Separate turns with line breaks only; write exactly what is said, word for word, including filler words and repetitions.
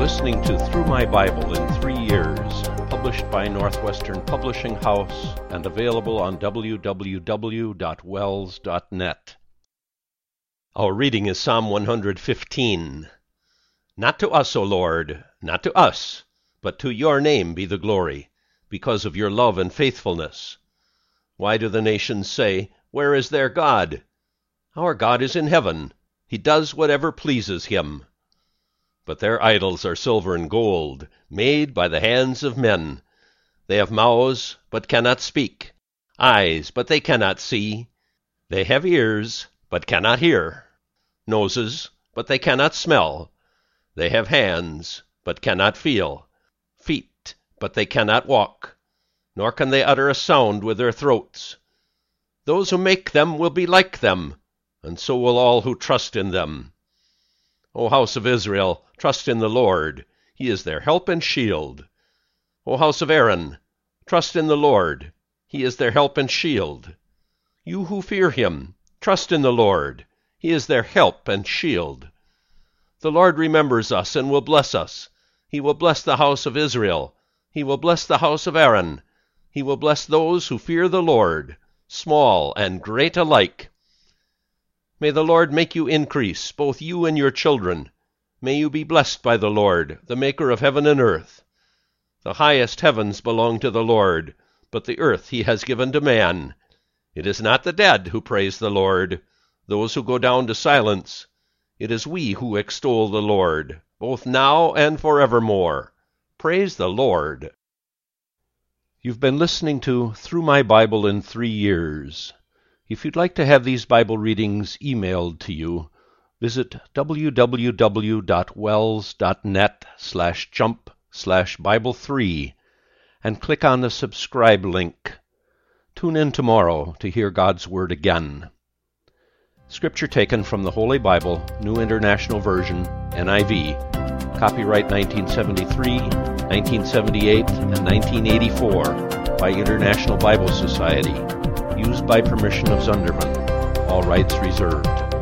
listening to Through My Bible in Three Years, published by Northwestern Publishing House and available on w w w dot wells dot net. Our reading is Psalm one hundred fifteen. Not to us, O Lord, not to us, but to your name be the glory, because of your love and faithfulness. Why do the nations say, "Where is their God?" Our God is in heaven. He does whatever pleases him. But their idols are silver and gold, made by the hands of men. They have mouths, but cannot speak, eyes, but they cannot see. They have ears, but cannot hear, noses, but they cannot smell. They have hands, but cannot feel, feet, but they cannot walk, nor can they utter a sound with their throats. Those who make them will be like them, and so will all who trust in them. O house of Israel, trust in the Lord. He is their help and shield. O house of Aaron, trust in the Lord. He is their help and shield. You who fear him, trust in the Lord. He is their help and shield. The Lord remembers us and will bless us. He will bless the house of Israel. He will bless the house of Aaron. He will bless those who fear the Lord, small and great alike. May the Lord make you increase, both you and your children. May you be blessed by the Lord, the maker of heaven and earth. The highest heavens belong to the Lord, but the earth he has given to man. It is not the dead who praise the Lord, those who go down to silence. It is we who extol the Lord, both now and forevermore. Praise the Lord. You've been listening to Through My Bible in Three Years. If you'd like to have these Bible readings emailed to you, visit w w w dot wells dot net slash jump slash Bible three and click on the subscribe link. Tune in tomorrow to hear God's Word again. Scripture taken from the Holy Bible, New International Version, N I V, copyright nineteen seventy-three, nineteen seventy-eight, and nineteen eighty-four by International Bible Society. Used by permission of Zunderman. All rights reserved.